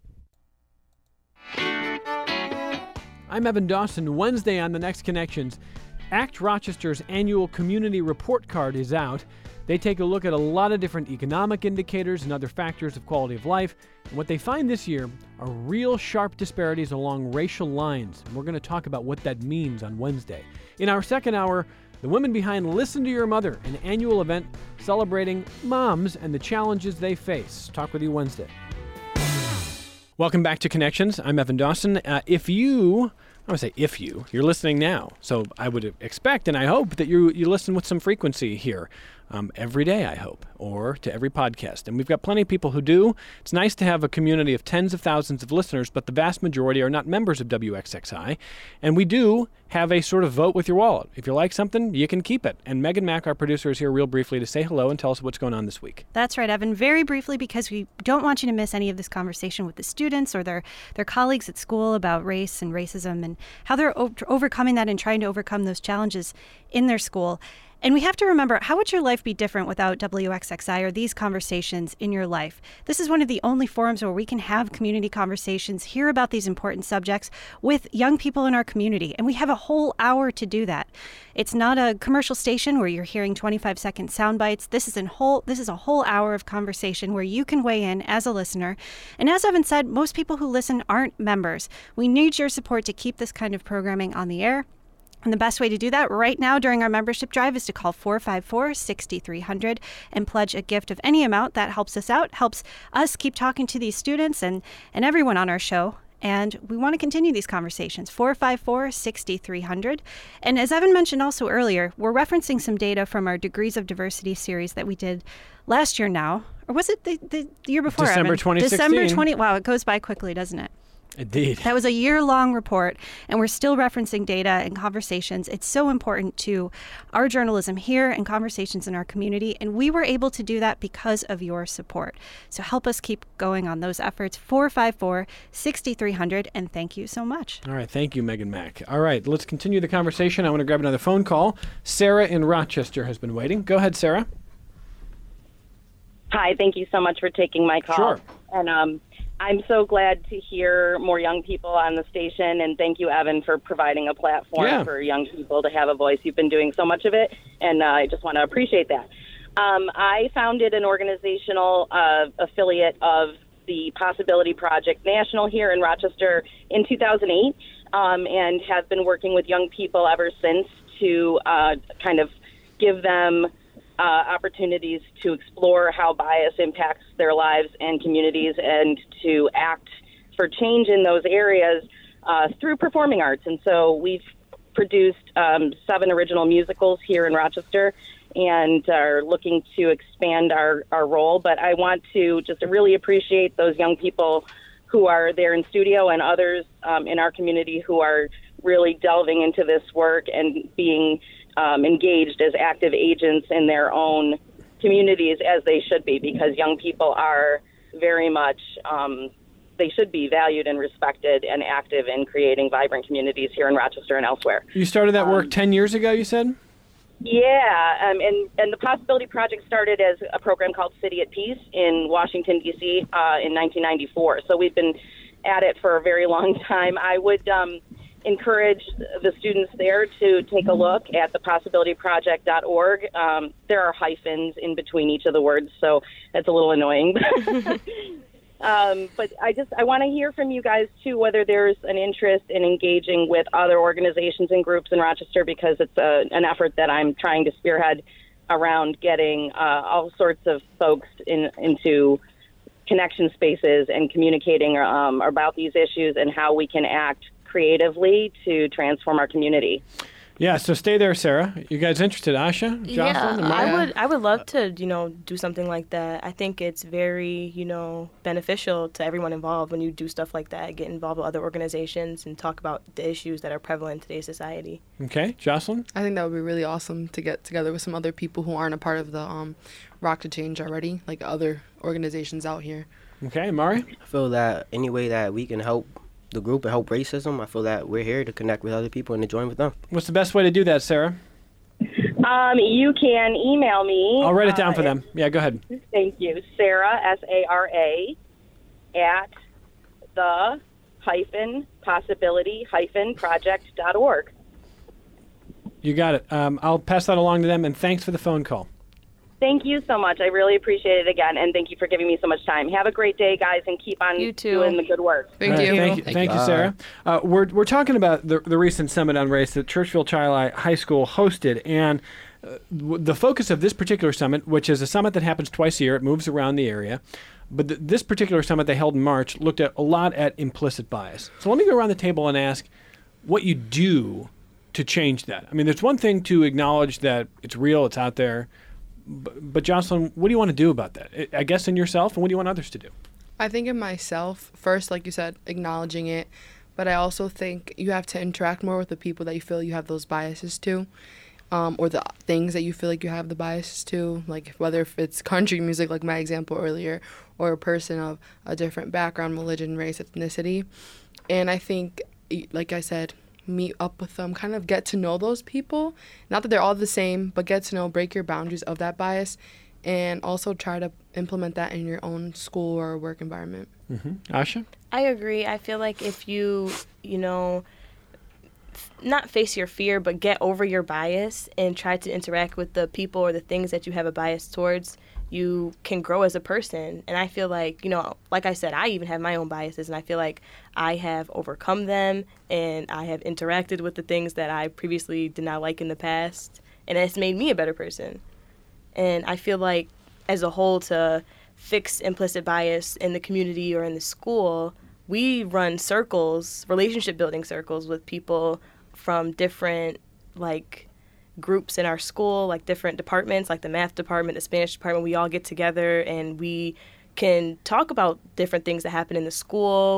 Speaker 1: I'm Evan Dawson. Wednesday on The Next Connections, ACT Rochester's annual community report card is out. They take a look at a lot of different economic indicators and other factors of quality of life. And what they find this year are real sharp disparities along racial lines. And we're going to talk about what that means on Wednesday. In our second hour, the women behind Listen to Your Mother, an annual event celebrating moms and the challenges they face. Talk with you Wednesday. Welcome back to Connections. I'm Evan Dawson. Uh, if you... I would say if you, you're listening now. So I would expect and I hope that you you listen with some frequency here um, every day, I hope, or to every podcast. And we've got plenty of people who do. It's nice to have a community of tens of thousands of listeners, but the vast majority are not members of W X X I. And we do have a sort of vote with your wallet. If you like something, you can keep it. And Megan Mack, our producer, is here real briefly to say hello and tell us what's going on this week.
Speaker 7: That's right, Evan. Very briefly, because we don't want you to miss any of this conversation with the students or their, their colleagues at school about race and racism and how they're o- overcoming that and trying to overcome those challenges in their school. And we have to remember, how would your life be different without W X X I or these conversations in your life? This is one of the only forums where we can have community conversations, hear about these important subjects with young people in our community. And we have a whole hour to do that. It's not a commercial station where you're hearing twenty-five second sound bites. This is, an whole, this is a whole hour of conversation where you can weigh in as a listener. And as Evan said, most people who listen aren't members. We need your support to keep this kind of programming on the air. And the best way to do that right now during our membership drive is to call four five four, six three zero zero and pledge a gift of any amount. That helps us out, helps us keep talking to these students and, and everyone on our show. And we want to continue these conversations, four five four, six three zero zero. And as Evan mentioned also earlier, we're referencing some data from our Degrees of Diversity series that we did last year now. Or was it the, the year before,
Speaker 1: December
Speaker 7: Evan?
Speaker 1: twenty sixteen.
Speaker 7: December twentieth. Wow, it goes by quickly, doesn't it?
Speaker 1: Indeed.
Speaker 7: That was a year-long report, and we're still referencing data and conversations. It's so important to our journalism here and conversations in our community, and we were able to do that because of your support. So help us keep going on those efforts. four five four, six three zero zero, and thank you so much.
Speaker 1: All right. Thank you, Megan Mack. All right. Let's continue the conversation. I want to grab another phone call. Sarah in Rochester has been waiting. Go ahead, Sarah.
Speaker 8: Hi. Thank you so much for taking my call.
Speaker 1: Sure.
Speaker 8: And um, I'm so glad to hear more young people on the station, and thank you, Evan, for providing a platform
Speaker 1: Yeah.
Speaker 8: for young people to have a voice. You've been doing so much of it, and uh, I just want to appreciate that. Um, I founded an organizational uh, affiliate of the Possibility Project National here in Rochester in two thousand eight, um, and have been working with young people ever since to uh, kind of give them Uh, opportunities to explore how bias impacts their lives and communities, and to act for change in those areas uh, through performing arts. And so we've produced um, seven original musicals here in Rochester and are looking to expand our, our role. But I want to just really appreciate those young people who are there in studio and others um, in our community who are really delving into this work and being Um, engaged as active agents in their own communities, as they should be, because young people are very much, um, they should be valued and respected and active in creating vibrant communities here in Rochester and elsewhere.
Speaker 1: You started that work
Speaker 8: Um,
Speaker 1: ten years ago, you said?
Speaker 8: Yeah, um, and, and the Possibility Project started as a program called City at Peace in Washington, D C uh, in nineteen ninety-four. So we've been at it for a very long time. I would um, encourage the students there to take a look at the possibility project dot org. Um, there are hyphens in between each of the words, so that's a little annoying. um, but I just I want to hear from you guys, too, whether there's an interest in engaging with other organizations and groups in Rochester, because it's a, an effort that I'm trying to spearhead around getting uh, all sorts of folks in, into connection spaces and communicating um, about these issues and how we can act creatively to transform our community.
Speaker 1: Yeah, so stay there, Sarah. You guys interested? Asha? Jocelyn?
Speaker 2: Yeah,
Speaker 1: and Maya?
Speaker 2: I would I would love to, you know, do something like that. I think it's very, you know, beneficial to everyone involved when you do stuff like that, get involved with other organizations and talk about the issues that are prevalent in today's society.
Speaker 1: Okay, Jocelyn?
Speaker 3: I think that would be really awesome to get together with some other people who aren't a part of the um, Rock to Change already, like other organizations out here.
Speaker 1: Okay, Mari?
Speaker 4: I feel that any way that we can help the group and help racism, I feel that we're here to connect with other people and to join with them.
Speaker 1: What's the best way to do that, Sarah?
Speaker 8: Um, you can email me.
Speaker 1: I'll write it down
Speaker 8: uh,
Speaker 1: for them. Yeah, go ahead.
Speaker 8: Thank you. Sarah, S A R A, at the hyphen possibility hyphen project dot org.
Speaker 1: You got it. Um, I'll pass that along to them, and thanks for the phone call.
Speaker 8: Thank you so much. I really appreciate it again, and thank you for giving me so much time. Have a great day, guys, and keep on
Speaker 2: You too.
Speaker 8: doing the good work.
Speaker 3: Thank
Speaker 1: All right,
Speaker 3: you.
Speaker 1: Thank you,
Speaker 5: Thank
Speaker 1: thank
Speaker 5: you.
Speaker 1: you, Sarah. Uh, we're we're talking about the the recent summit on race that Churchville Child High School hosted, and uh, w- the focus of this particular summit, which is a summit that happens twice a year, it moves around the area, but th- this particular summit they held in March looked at a lot at implicit bias. So let me go around the table and ask what you do to change that. I mean, there's one thing to acknowledge that it's real, it's out there. But, but Jocelyn, what do you want to do about that? I I guess in yourself, and what do you want others to do?
Speaker 3: I think in myself, first, like you said, acknowledging it, but I also think you have to interact more with the people that you feel you have those biases to, um, or the things that you feel like you have the biases to, like whether if it's country music, like my example earlier, or a person of a different background, religion, race, ethnicity. And I think, like I said, meet up with them, kind of get to know those people. Not that they're all the same, but get to know, break your boundaries of that bias, and also try to implement that in your own school or work environment.
Speaker 1: Mm-hmm. Asha?
Speaker 2: I agree. I feel like if you, you know, f- not face your fear, but get over your bias and try to interact with the people or the things that you have a bias towards, you can grow as a person. And I feel like, you know, like I said, I even have my own biases, and I feel like I have overcome them, and I have interacted with the things that I previously did not like in the past, and it's made me a better person. And I feel like as a whole, to fix implicit bias in the community or in the school, we run circles, relationship building circles with people from different, like, groups in our school, like different departments, like the math department, the Spanish department. We all get together and we can talk about different things that happen in the school.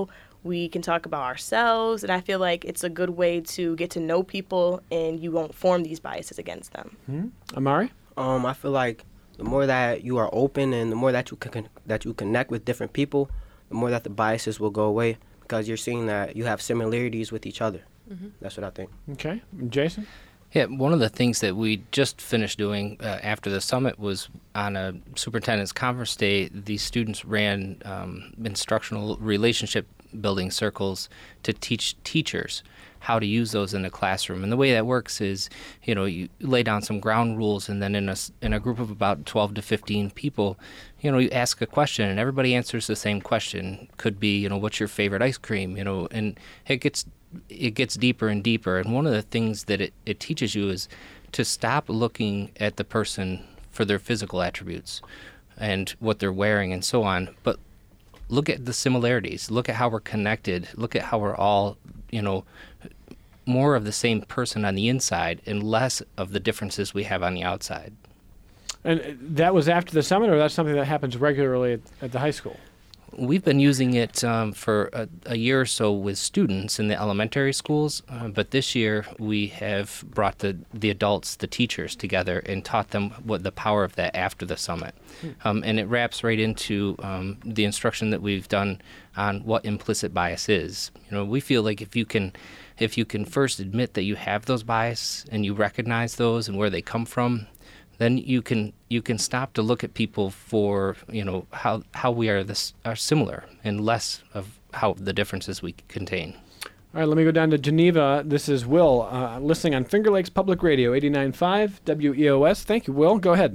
Speaker 2: We can talk about ourselves, and I feel like it's a good way to get to know people, and you won't form these biases against them.
Speaker 1: Mm-hmm. Amari?
Speaker 4: Um, I feel like the more that you are open and the more that you can that you connect with different people, the more that the biases will go away because you're seeing that you have similarities with each other. Mm-hmm. That's what I think.
Speaker 1: Okay. Jason?
Speaker 5: Yeah, one of the things that we just finished doing uh, after the summit was on a superintendent's conference day, these students ran um, instructional relationship building circles to teach teachers how to use those in the classroom. And the way that works is, you know, you lay down some ground rules, and then in a, in a group of about twelve to fifteen people, you know, you ask a question and everybody answers the same question. Could be, you know, what's your favorite ice cream, you know, and it gets it gets deeper and deeper. And one of the things that it, it teaches you is to stop looking at the person for their physical attributes and what they're wearing and so on, but look at the similarities. Look at how we're connected. Look at how we're all, you know, more of the same person on the inside and less of the differences we have on the outside.
Speaker 1: And that was after the summit, or that's something that happens regularly at, at the high school?
Speaker 5: We've been using it um, for a, a year or so with students in the elementary schools, uh, but this year we have brought the, the adults, the teachers, together and taught them what the power of that after the summit. Um, and it wraps right into um, the instruction that we've done on what implicit bias is. You know, we feel like if you can, if you can first admit that you have those biases and you recognize those and where they come from, then you can you can stop to look at people for, you know, how how we are this are similar and less of how the differences we contain.
Speaker 1: All right, let me go down to Geneva. This is Will, uh, listening on Finger Lakes Public Radio, eighty-nine point five W E O S. Thank you, Will. Go ahead.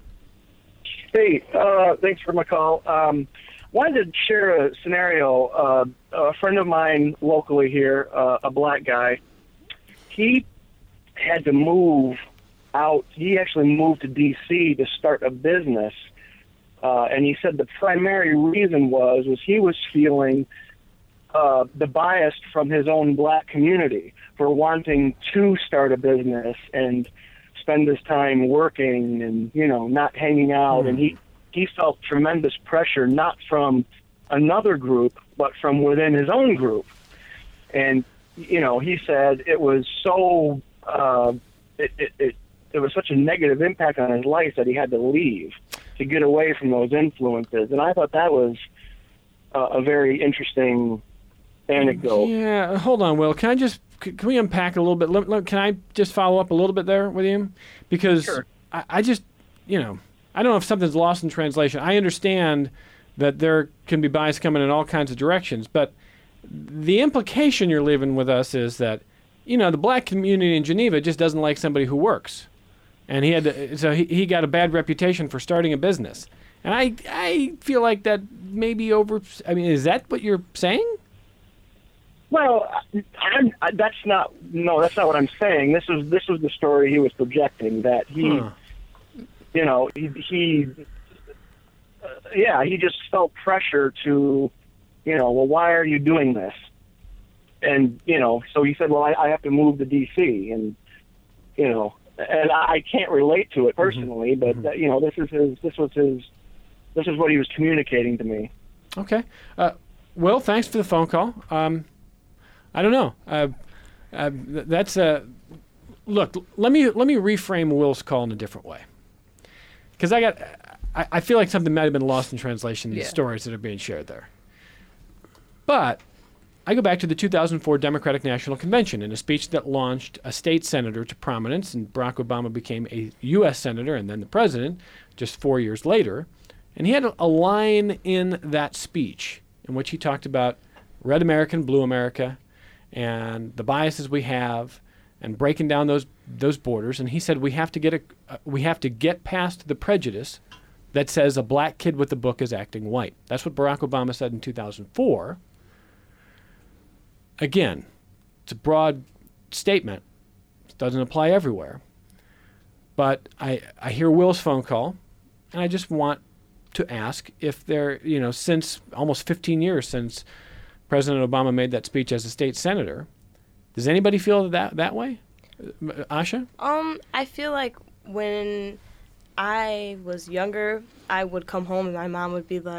Speaker 9: Hey, uh, thanks for my call. Um, wanted to share a scenario. Uh, a friend of mine locally here, uh, a black guy, he had to move out. He actually moved to D C to start a business, uh, and he said the primary reason was was he was feeling uh, the bias from his own black community for wanting to start a business and spend his time working and, you know, not hanging out. Mm. And he, he felt tremendous pressure, not from another group, but from within his own group. And, you know, he said it was so, uh, it, it, it, it was such a negative impact on his life that he had to leave to get away from those influences. And I thought that was uh, a very interesting anecdote.
Speaker 1: Yeah, hold on, Will. Can I just, can we unpack a little bit? Let, let, can I just follow up a little bit there with you? Because
Speaker 9: sure.
Speaker 1: I, I just, you know, I don't know if something's lost in translation. I understand that there can be bias coming in all kinds of directions, but the implication you're leaving with us is that, you know, the black community in Geneva just doesn't like somebody who works. And he had to, so he, he got a bad reputation for starting a business. And I I feel like that maybe over, I mean, is that what you're saying?
Speaker 9: Well, I'm, I, that's not, no, that's not what I'm saying. This is, this was the story he was projecting, that he, huh. you know, he, he uh, yeah, he just felt pressure to, you know, well, why are you doing this? And, you know, so he said, well, I, I have to move to D C and, you know, and I can't relate to it personally, mm-hmm. but, mm-hmm. Uh, you know, this is his, this was his, this is what he was communicating to me.
Speaker 1: Okay. Uh, Will, thanks for the phone call. Um, I don't know. Uh, uh, that's a, look, let me, let me reframe Will's call in a different way. Because I got, I, I feel like something might have been lost in translation in
Speaker 5: yeah.
Speaker 1: the stories that are being shared there. But I go back to the two thousand four Democratic National Convention in a speech that launched a state senator to prominence, and Barack Obama became a U S senator and then the president just four years later. And he had a, a line in that speech in which he talked about red America and blue America and the biases we have and breaking down those those borders. And he said we have to get a, uh, we have to get past the prejudice that says a black kid with a book is acting white. That's what Barack Obama said in two thousand four. Again, it's a broad statement. It doesn't apply everywhere. But I, I hear Will's phone call, and I just want to ask if there, you know, since almost fifteen years since President Obama made that speech as a state senator, does anybody feel that that way? Asha?
Speaker 2: Um, I feel like when I was younger, I would come home and my mom would be like,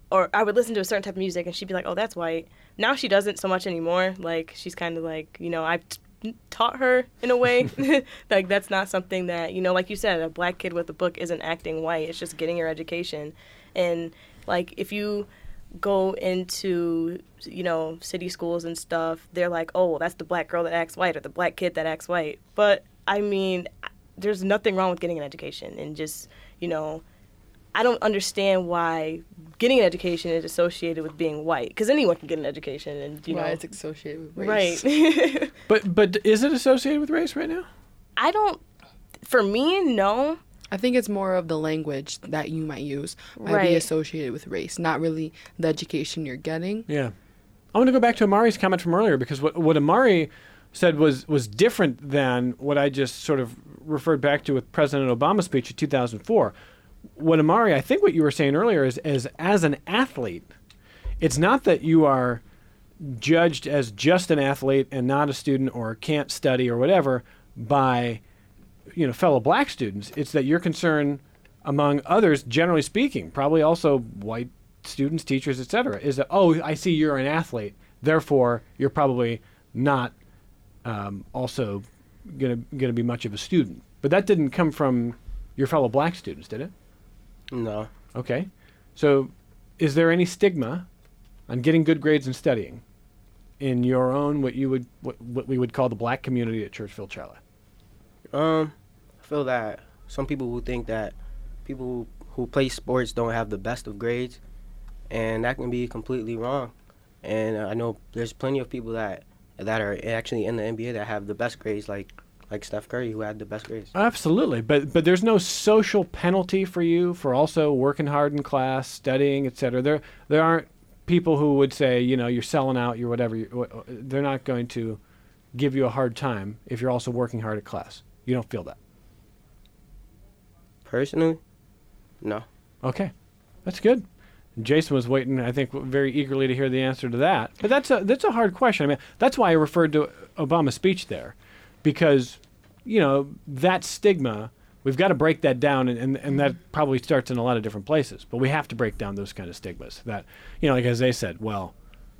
Speaker 2: or I would listen to a certain type of music and she'd be like, oh, that's white. Now she doesn't so much anymore. Like, she's kind of like, you know, I've t- taught her in a way. Like, that's not something that, you know, like you said, a black kid with a book isn't acting white. It's just getting your education. And, like, if you go into, you know, city schools and stuff, they're like, oh, well, that's the black girl that acts white or the black kid that acts white. But, I mean, there's nothing wrong with getting an education and just, you know, I don't understand why getting an education is associated with being white, because anyone can get an education, and you
Speaker 3: why
Speaker 2: know,
Speaker 3: it's associated with race.
Speaker 2: Right.
Speaker 1: but but is it associated with race right now?
Speaker 2: I don't. For me, no.
Speaker 3: I think it's more of the language that you might use might
Speaker 2: Right.
Speaker 3: be associated with race, not really the education you're getting.
Speaker 1: Yeah. I want to go back to Amari's comment from earlier, because what what Amari said was was different than what I just sort of referred back to with President Obama's speech in two thousand four. What Amari, I think what you were saying earlier is, is as an athlete, it's not that you are judged as just an athlete and not a student or can't study or whatever by, you know, fellow black students. It's that you're concerned, among others, generally speaking, probably also white students, teachers, et cetera, is that, oh, I see you're an athlete, therefore you're probably not um, also going to going to be much of a student. But that didn't come from your fellow black students, did it?
Speaker 4: No.
Speaker 1: Okay. So is there any stigma on getting good grades and studying in your own, what you would, what, what we would call the black community at Churchville Charlie?
Speaker 4: Um, I feel that some people will think that people who, who play sports don't have the best of grades, and that can be completely wrong. And uh, I know there's plenty of people that that are actually in the N B A that have the best grades, like like Steph Curry, who had the best grades.
Speaker 1: Absolutely, but but there's no social penalty for you for also working hard in class, studying, et cetera. There there aren't people who would say, you know, you're selling out, you're whatever. You're, they're not going to give you a hard time if you're also working hard at class. You don't feel that?
Speaker 4: Personally, no.
Speaker 1: Okay, that's good. Jason was waiting, I think, very eagerly to hear the answer to that. But that's a that's a hard question. I mean, that's why I referred to Obama's speech there, because, you know, that stigma, we've got to break that down, and, and, and that probably starts in a lot of different places. But we have to break down those kind of stigmas. That, you know, like as they said, well,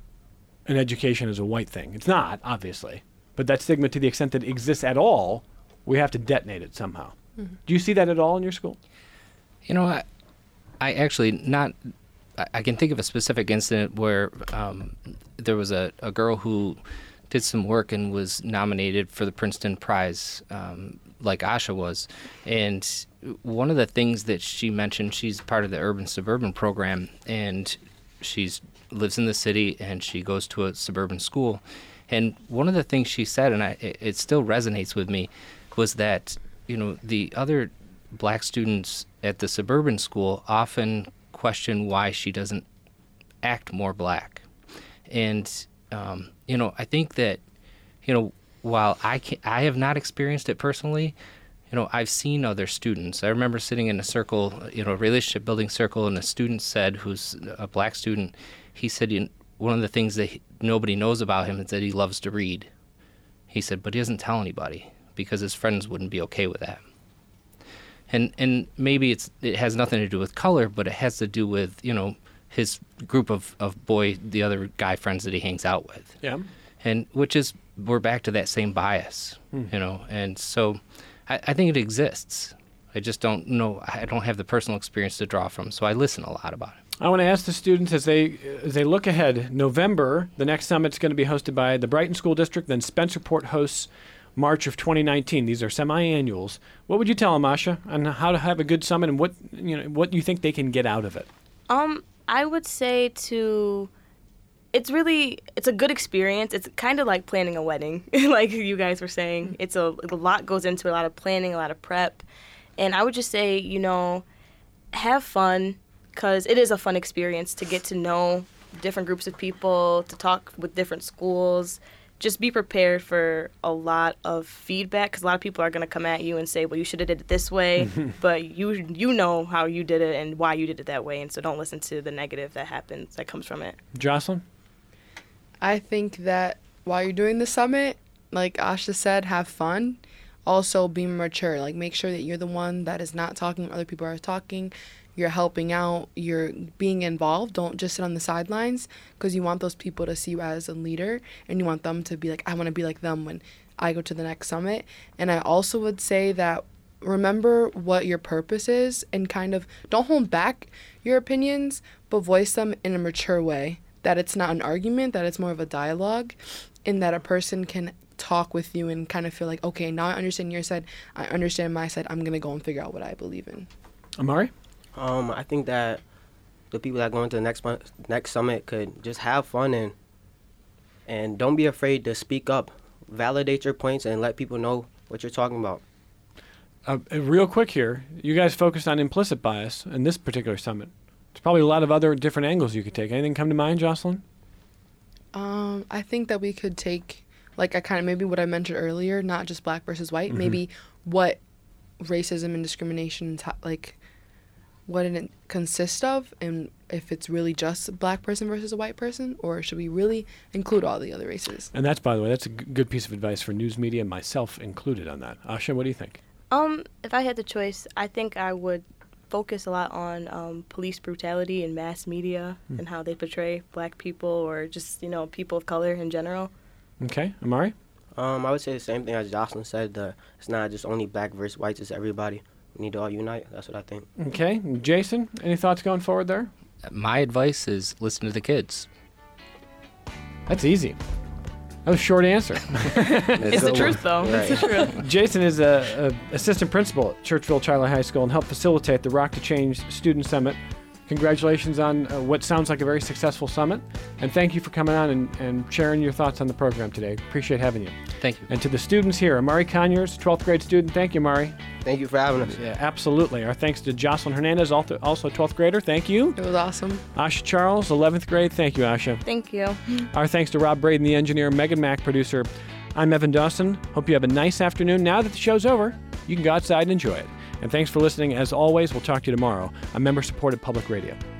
Speaker 1: an education is a white thing. It's not, obviously. But that stigma, to the extent that it exists at all, we have to detonate it somehow. Mm-hmm. Do you see that at all in your school?
Speaker 5: You know, I, I actually not. I, I can think of a specific incident where um, there was a, a girl who did some work and was nominated for the Princeton Prize, um, like Asha was. And one of the things that she mentioned, she's part of the Urban Suburban program, and she's lives in the city, and she goes to a suburban school. And one of the things she said, and I, it, it still resonates with me, was that, you know, the other black students at the suburban school often question why she doesn't act more black. And, um, you know, I think that, you know, while I can, I have not experienced it personally, you know, I've seen other students. I remember sitting in a circle, you know, a relationship building circle, and a student said, who's a black student, he said, you know, one of the things that he, nobody knows about him is that he loves to read. He said, but he doesn't tell anybody because his friends wouldn't be okay with that. And and maybe it's it has nothing to do with color, but it has to do with, you know, his group of, of boy, the other guy friends that he hangs out with.
Speaker 1: Yeah.
Speaker 5: And which is, we're back to that same bias, hmm. you know. And so I, I think it exists. I just don't know, I don't have the personal experience to draw from, so I listen a lot about it.
Speaker 1: I want to ask the students as they as they look ahead. November, the next summit's going to be hosted by the Brighton School District, then Spencerport hosts March of twenty nineteen. These are semi-annuals. What would you tell them, Asha, on how to have a good summit and what you know what you think they can get out of it?
Speaker 2: Um, I would say to, it's really it's a good experience. It's kind of like planning a wedding, like you guys were saying. It's a, a lot goes into a lot of planning, a lot of prep, and I would just say, you know, have fun. Because it is a fun experience to get to know different groups of people, to talk with different schools. Just be prepared for a lot of feedback, because a lot of people are going to come at you and say, well, you should have did it this way, but you you know how you did it and why you did it that way, and so don't listen to the negative that happens, that comes from it.
Speaker 1: Jocelyn?
Speaker 3: I think that while you're doing the summit, like Asha said, have fun. Also be mature. Like, make sure that you're the one that is not talking when other people are talking. you're helping out, you're being involved. Don't just sit on the sidelines, because you want those people to see you as a leader, and you want them to be like, I want to be like them when I go to the next summit. And I also would say that remember what your purpose is, and kind of don't hold back your opinions, but voice them in a mature way, that it's not an argument, that it's more of a dialogue, and that a person can talk with you and kind of feel like, okay, now I understand your side, I understand my side, I'm going to go and figure out what I believe in.
Speaker 1: Amari?
Speaker 4: Um, I think that the people that go into the next month, next summit could just have fun and and don't be afraid to speak up. Validate your points and let people know what you're talking about.
Speaker 1: Uh, real quick here, you guys focused on implicit bias in this particular summit. There's probably a lot of other different angles you could take. Anything come to mind, Jocelyn?
Speaker 3: Um, I think that we could take, like I kind of maybe what I mentioned earlier, not just black versus white,
Speaker 1: Mhm.
Speaker 3: maybe what racism and discrimination, t- like what it consists of, and if it's really just a black person versus a white person, or should we really include all the other races?
Speaker 1: And that's, by the way, that's a g- good piece of advice for news media, myself included on that. Asha, what do you think?
Speaker 2: Um, if I had the choice, I think I would focus a lot on um, police brutality in mass media
Speaker 1: Hmm.
Speaker 2: and how they portray black people or just, you know, people of color in general.
Speaker 1: Okay, Amari?
Speaker 4: Um, I would say the same thing as Jocelyn said. The, it's not just only black versus whites, it's everybody. We need to all unite. That's what I think.
Speaker 1: Okay, Jason, any thoughts going forward there?
Speaker 5: My advice is listen to the kids.
Speaker 1: That's easy. That was a short answer.
Speaker 2: It's the truth, though. It's the truth.
Speaker 1: Jason is a, a assistant principal at Churchville Charlie High School and helped facilitate the Rock to Change Student Summit. Congratulations on uh, what sounds like a very successful summit, and thank you for coming on and, and sharing your thoughts on the program today. Appreciate having you.
Speaker 5: Thank you.
Speaker 1: And to the students here, Amari Conyers, twelfth grade student. Thank you, Amari.
Speaker 4: Thank you for having us.
Speaker 1: Yeah, absolutely. Our thanks to Jocelyn Hernandez, also also a twelfth grader. Thank you.
Speaker 3: It was awesome.
Speaker 1: Asha Charles, eleventh grade. Thank you, Asha.
Speaker 2: Thank you.
Speaker 1: Our thanks to Rob Braden, the engineer, Megan Mack, producer. I'm Evan Dawson. Hope you have a nice afternoon. Now that the show's over, you can go outside and enjoy it. And thanks for listening. As always, we'll talk to you tomorrow on member-supported public radio.